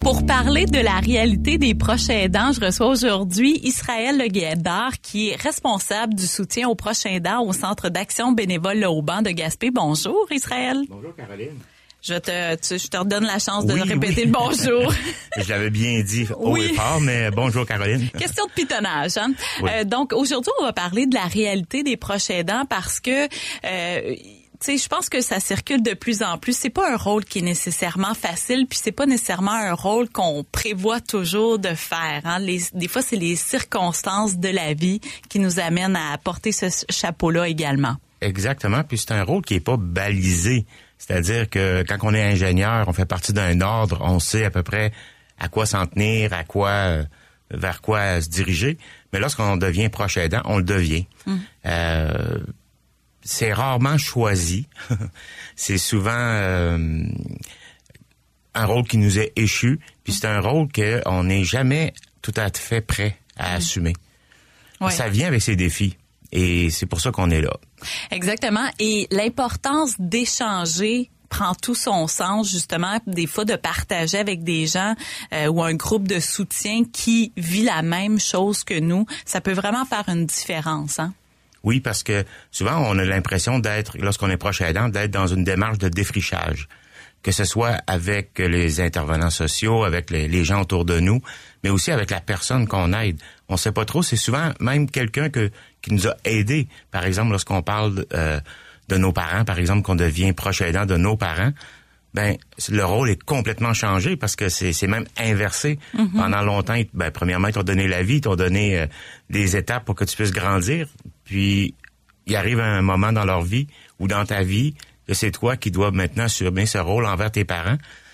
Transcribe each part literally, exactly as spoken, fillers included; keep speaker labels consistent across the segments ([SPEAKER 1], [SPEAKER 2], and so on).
[SPEAKER 1] Pour parler de la réalité des proches aidants, je reçois aujourd'hui Israël Le Gueddard, qui est responsable du soutien aux proches aidants au Centre d'action bénévole Le Auban de Gaspé. Bonjour Israël.
[SPEAKER 2] Bonjour Caroline.
[SPEAKER 1] Je te, tu, je te redonne la chance de
[SPEAKER 2] oui,
[SPEAKER 1] répéter
[SPEAKER 2] oui.
[SPEAKER 1] le bonjour.
[SPEAKER 2] Je l'avais bien dit haut
[SPEAKER 1] oui.
[SPEAKER 2] et fort, mais bonjour Caroline.
[SPEAKER 1] Question de pitonnage. Hein?
[SPEAKER 2] Oui.
[SPEAKER 1] Euh, donc aujourd'hui, on va parler de la réalité des proches aidants parce que... Euh, Tu sais, je pense que ça circule de plus en plus. C'est pas un rôle qui est nécessairement facile, puis c'est pas nécessairement un rôle qu'on prévoit toujours de faire. Hein. Les, des fois, c'est les circonstances de la vie qui nous amènent à porter ce chapeau-là également.
[SPEAKER 2] Exactement, puis c'est un rôle qui est pas balisé. C'est-à-dire que quand on est ingénieur, on fait partie d'un ordre, on sait à peu près à quoi s'en tenir, à quoi, vers quoi se diriger. Mais lorsqu'on devient proche aidant, on le devient. Mmh. Euh, C'est rarement choisi. C'est souvent euh, un rôle qui nous est échu. Puis c'est un rôle qu'on n'est jamais tout à fait prêt à mmh. assumer. Ouais. Ça vient avec ses défis. Et c'est pour ça qu'on est là.
[SPEAKER 1] Exactement. Et l'importance d'échanger prend tout son sens, justement, des fois de partager avec des gens euh, ou un groupe de soutien qui vit la même chose que nous. Ça peut vraiment faire une différence, hein?
[SPEAKER 2] Oui, parce que souvent, on a l'impression d'être, lorsqu'on est proche aidant, d'être dans une démarche de défrichage. Que ce soit avec les intervenants sociaux, avec les, les gens autour de nous, mais aussi avec la personne qu'on aide. On sait pas trop, c'est souvent même quelqu'un que qui nous a aidés. Par exemple, lorsqu'on parle euh, de nos parents, par exemple, qu'on devient proche aidant de nos parents, ben le rôle est complètement changé parce que c'est, c'est même inversé. Mm-hmm. Pendant longtemps, ben, premièrement, ils t'ont donné la vie, ils t'ont donné euh, des étapes pour que tu puisses grandir. Puis, il arrive un moment dans leur vie ou dans ta vie que c'est toi qui dois maintenant assumer ce rôle envers tes parents.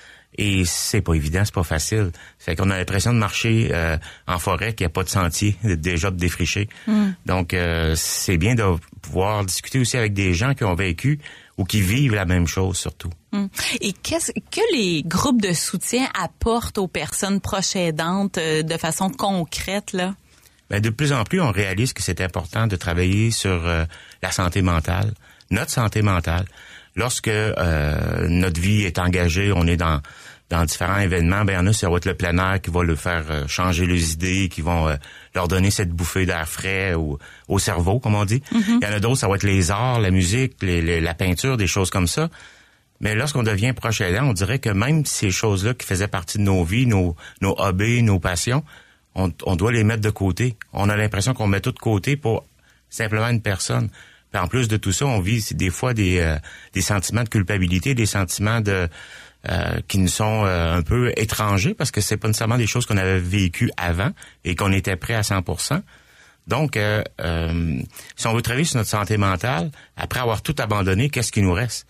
[SPEAKER 2] Et c'est pas évident, c'est pas facile. Fait qu'on a l'impression de marcher euh, en forêt, qu'il n'y a pas de sentier déjà de défricher. Mm. Donc, euh, c'est bien de pouvoir discuter aussi avec des gens qui ont vécu ou qui vivent la même chose surtout.
[SPEAKER 1] Mm. Et qu'est-ce que les groupes de soutien apportent aux personnes proches aidantes euh, de façon concrète, là?
[SPEAKER 2] Ben, de plus en plus, on réalise que c'est important de travailler sur euh, la santé mentale, notre santé mentale. Lorsque euh, notre vie est engagée, on est dans dans différents événements, ben il y en a, ça va être le plein air qui va le faire euh, changer les idées, qui vont euh, leur donner cette bouffée d'air frais au, au cerveau, comme on dit. Mm-hmm. Il y en a d'autres, ça va être les arts, la musique, les, les, la peinture, des choses comme ça. Mais lorsqu'on devient proche aidant, on dirait que même ces choses-là qui faisaient partie de nos vies, nos, nos hobbies, nos passions, On, on doit les mettre de côté. On a l'impression qu'on met tout de côté pour simplement une personne. Puis en plus de tout ça, on vit des fois des, euh, des sentiments de culpabilité, des sentiments de euh, qui nous sont euh, un peu étrangers parce que c'est pas nécessairement des choses qu'on avait vécues avant et qu'on était prêt à cent pour cent. Donc, euh, euh, si on veut travailler sur notre santé mentale, après avoir tout abandonné, qu'est-ce qui nous reste?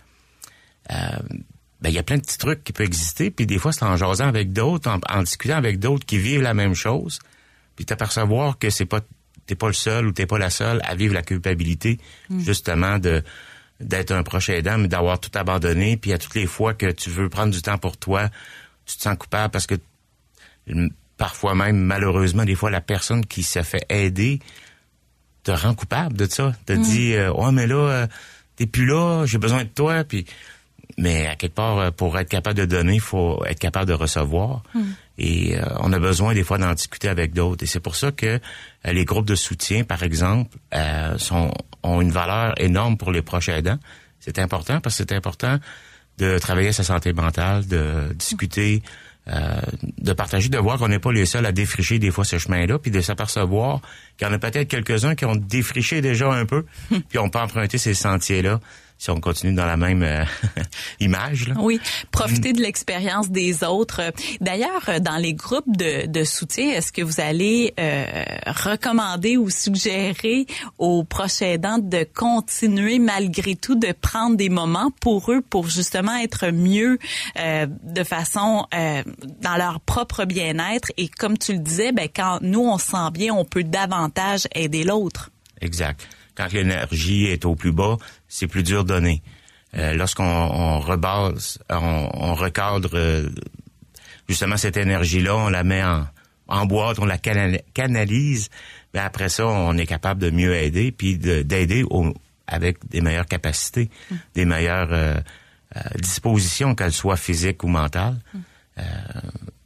[SPEAKER 2] Euh, Ben, il y a plein de petits trucs qui peuvent exister, puis des fois, c'est en jasant avec d'autres, en, en discutant avec d'autres qui vivent la même chose, puis t'apercevoir que c'est pas, t'es pas le seul ou t'es pas la seule à vivre la culpabilité, mmh. justement, de d'être un proche aidant, mais d'avoir tout abandonné, puis à toutes les fois que tu veux prendre du temps pour toi, tu te sens coupable parce que parfois même, malheureusement, des fois, la personne qui se fait aider te rend coupable de ça, te mmh. dit euh, « Ouais, mais là, euh, t'es plus là, j'ai besoin de toi », puis... Mais à quelque part, pour être capable de donner, il faut être capable de recevoir. Mm. Et euh, on a besoin des fois d'en discuter avec d'autres. Et c'est pour ça que euh, les groupes de soutien, par exemple, euh, sont ont une valeur énorme pour les proches aidants. C'est important parce que c'est important de travailler sa santé mentale, de discuter, euh, de partager, de voir qu'on n'est pas les seuls à défricher des fois ce chemin-là, puis de s'apercevoir qu'il y en a peut-être quelques-uns qui ont défriché déjà un peu, puis on peut emprunter ces sentiers-là. Si on continue dans la même euh, image. Là.
[SPEAKER 1] Oui, profiter de l'expérience des autres. D'ailleurs, dans les groupes de, de soutien, est-ce que vous allez euh, recommander ou suggérer aux proches aidants de continuer malgré tout de prendre des moments pour eux pour justement être mieux euh, de façon euh, dans leur propre bien-être et comme tu le disais, ben quand nous on se sent bien, on peut davantage aider l'autre.
[SPEAKER 2] Exact. Quand l'énergie est au plus bas, c'est plus dur de donner. Euh, lorsqu'on on rebase, on, on recadre euh, justement cette énergie-là, on la met en, en boîte, on la canal- canalise, ben après ça, on est capable de mieux aider, puis de, d'aider au, avec des meilleures capacités, mmh. des meilleures euh, euh, dispositions, qu'elles soient physiques ou mentales. Mmh. Euh,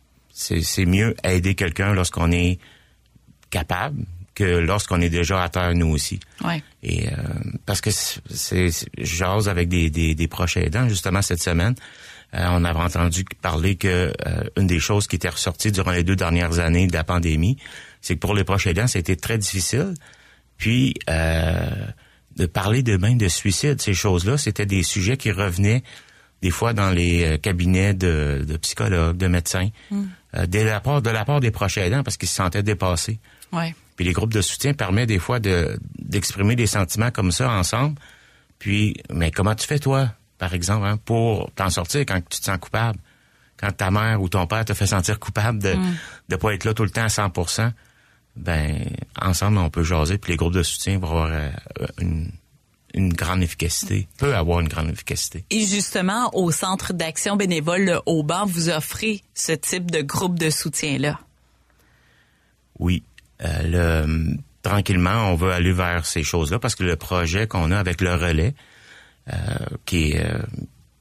[SPEAKER 2] c'est, c'est mieux aider quelqu'un lorsqu'on est capable que lorsqu'on est déjà à terre, nous aussi.
[SPEAKER 1] Ouais.
[SPEAKER 2] Et euh, parce que c'est, c'est j'ose avec des, des, des proches aidants, justement, cette semaine. Euh, on avait entendu parler que euh, une des choses qui était ressortie durant les deux dernières années de la pandémie, c'est que pour les proches aidants, ça a été très difficile. Puis, euh, de parler de même de suicide, ces choses-là, c'était des sujets qui revenaient des fois dans les cabinets de, de psychologues, de médecins, mm. euh, de la part de la part des proches aidants parce qu'ils se sentaient dépassés.
[SPEAKER 1] Ouais.
[SPEAKER 2] Puis les groupes de soutien permettent des fois de d'exprimer des sentiments comme ça ensemble. Puis, mais comment tu fais toi, par exemple, hein, pour t'en sortir quand tu te sens coupable, quand ta mère ou ton père te fait sentir coupable de mm. de pas être là tout le temps à cent pour cent, ben ensemble on peut jaser. Puis les groupes de soutien vont avoir euh, une une grande efficacité, peut avoir une grande efficacité.
[SPEAKER 1] Et justement, au Centre d'action bénévole le Auban, vous offrez ce type de groupe de soutien-là.
[SPEAKER 2] Oui. Euh, le, tranquillement, on veut aller vers ces choses-là parce que le projet qu'on a avec le relais, euh, qui est... Euh,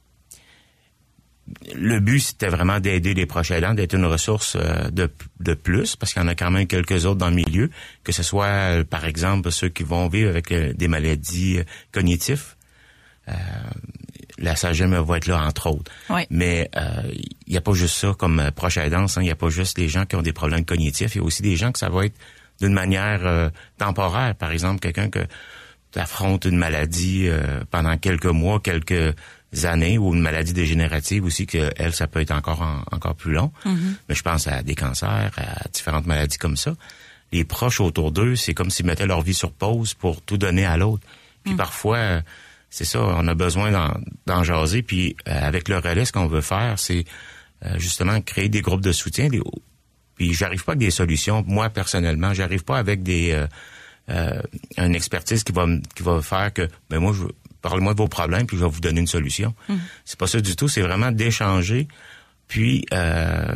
[SPEAKER 2] le but, c'était vraiment d'aider les proches aidants, d'être une ressource euh, de, de plus, parce qu'il y en a quand même quelques autres dans le milieu, que ce soit, euh, par exemple, ceux qui vont vivre avec euh, des maladies euh, cognitives. Euh, la S A G E M va être là, entre autres.
[SPEAKER 1] Oui.
[SPEAKER 2] Mais il euh, n'y a pas juste ça comme euh, proche aidance, il n'y a pas juste les gens qui ont des problèmes cognitifs, il y a aussi des gens que ça va être d'une manière euh, temporaire. Par exemple, quelqu'un que tu affrontes une maladie euh, pendant quelques mois, quelques années, ou une maladie dégénérative aussi, que elle, ça peut être encore en, encore plus long. Mm-hmm. Mais je pense à des cancers, à différentes maladies comme ça. Les proches autour d'eux, c'est comme s'ils mettaient leur vie sur pause pour tout donner à l'autre. Puis mm. parfois, c'est ça, on a besoin d'en, d'en jaser. Puis euh, avec le relais, ce qu'on veut faire, c'est euh, justement créer des groupes de soutien. Des, puis j'arrive pas avec des solutions. Moi, personnellement, j'arrive pas avec des euh, euh, une expertise qui va qui va faire que, ben moi, je parlez-moi de vos problèmes, puis je vais vous donner une solution. Mmh. C'est pas ça du tout, c'est vraiment d'échanger, puis euh,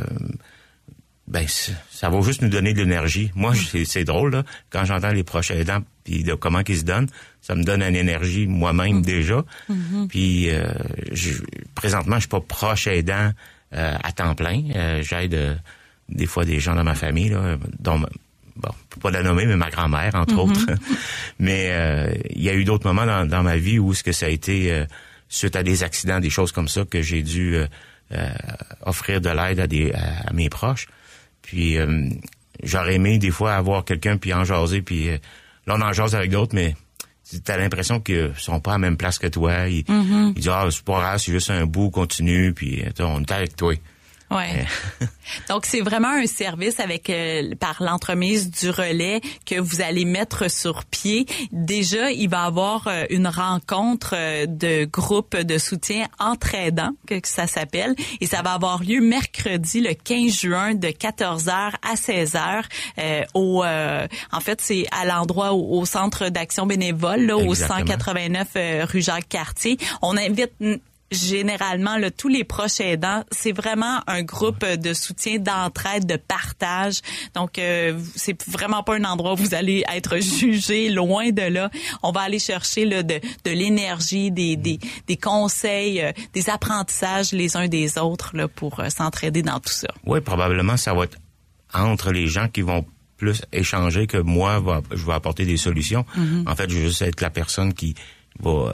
[SPEAKER 2] ben ça va juste nous donner de l'énergie. Moi, mmh. c'est, c'est drôle, là, quand j'entends les proches aidants, puis de comment ils se donnent, ça me donne une énergie moi-même mmh. déjà. Mmh. Puis euh, je, présentement, je suis pas proche aidant euh, à temps plein. Euh, j'aide euh, des fois des gens dans ma famille, là, dont bon, je peux pas la nommer, mais ma grand-mère, entre mm-hmm. autres. Mais euh, il y a eu d'autres moments dans, dans ma vie où ce que ça a été, euh, suite à des accidents, des choses comme ça, que j'ai dû euh, euh, offrir de l'aide à, des, à, à mes proches. Puis euh, j'aurais aimé des fois avoir quelqu'un, puis en jaser, puis euh, là, on en jase avec d'autres, mais t'as l'impression qu'ils sont pas à la même place que toi. Ils, mm-hmm. ils disent « Ah, c'est pas grave, c'est juste un bout, continue, puis on est avec toi. »
[SPEAKER 1] Ouais. Donc c'est vraiment un service avec euh, par l'entremise du relais que vous allez mettre sur pied. Déjà, il va y avoir euh, une rencontre euh, de groupe de soutien entre aidants, que ça s'appelle, et ça va avoir lieu mercredi le quinze juin de quatorze heures à seize heures euh, au euh, en fait, c'est à l'endroit au, au centre d'action bénévole là, au cent quatre-vingt-neuf euh, rue Jacques-Cartier. On invite généralement, là, tous les proches aidants, c'est vraiment un groupe de soutien, d'entraide, de partage. Donc, euh, c'est vraiment pas un endroit où vous allez être jugé, loin de là. On va aller chercher là, de, de l'énergie, des, des, des conseils, euh, des apprentissages les uns des autres là, pour euh, s'entraider dans tout ça.
[SPEAKER 2] Oui, probablement, ça va être entre les gens qui vont plus échanger que moi, va, je vais apporter des solutions. Mm-hmm. En fait, je vais juste être la personne qui va... Euh,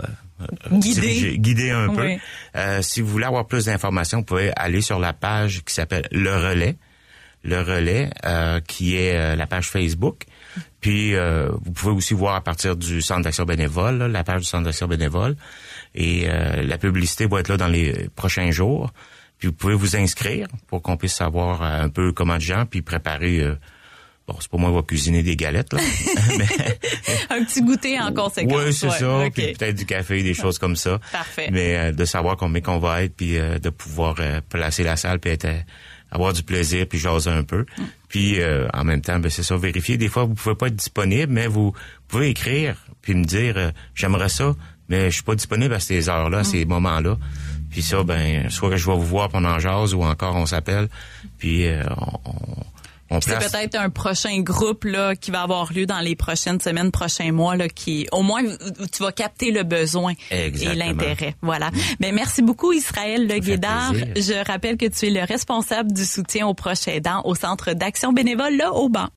[SPEAKER 1] Guider.
[SPEAKER 2] Guider un peu.
[SPEAKER 1] Oui.
[SPEAKER 2] Euh, si vous voulez avoir plus d'informations, vous pouvez aller sur la page qui s'appelle Le Relais. Le Relais, euh, qui est euh, la page Facebook. Puis, euh, vous pouvez aussi voir à partir du Centre d'action bénévole, là, la page du Centre d'action bénévole. Et euh, la publicité va être là dans les prochains jours. Puis, vous pouvez vous inscrire pour qu'on puisse savoir euh, un peu comment de gens, puis préparer... Euh, Bon, c'est pas moi qui va cuisiner des galettes, là. Mais...
[SPEAKER 1] un petit goûter en conséquence.
[SPEAKER 2] Oui, c'est
[SPEAKER 1] ouais,
[SPEAKER 2] ça.
[SPEAKER 1] Okay.
[SPEAKER 2] Puis peut-être du café, des choses comme ça.
[SPEAKER 1] Parfait.
[SPEAKER 2] Mais euh, de savoir combien qu'on va être, puis euh, de pouvoir euh, placer la salle, puis être, euh, avoir du plaisir, puis jaser un peu. Mm. Puis euh, en même temps, ben c'est ça, vérifier. Des fois, vous pouvez pas être disponible, mais vous pouvez écrire, puis me dire, euh, j'aimerais ça, mais je suis pas disponible à ces heures-là, à mm. ces moments-là. Puis ça, ben soit que je vais vous voir pendant jase, ou encore on s'appelle, puis euh, on... on On
[SPEAKER 1] C'est
[SPEAKER 2] place...
[SPEAKER 1] peut-être un prochain groupe là qui va avoir lieu dans les prochaines semaines, prochains mois là, qui au moins tu vas capter le besoin
[SPEAKER 2] Exactement.
[SPEAKER 1] et l'intérêt. Voilà. Ben merci beaucoup Israël Le Guédard.
[SPEAKER 2] plaisir.
[SPEAKER 1] Je rappelle que tu es le responsable du soutien aux proches aidants au Centre d'action bénévole là au Banc.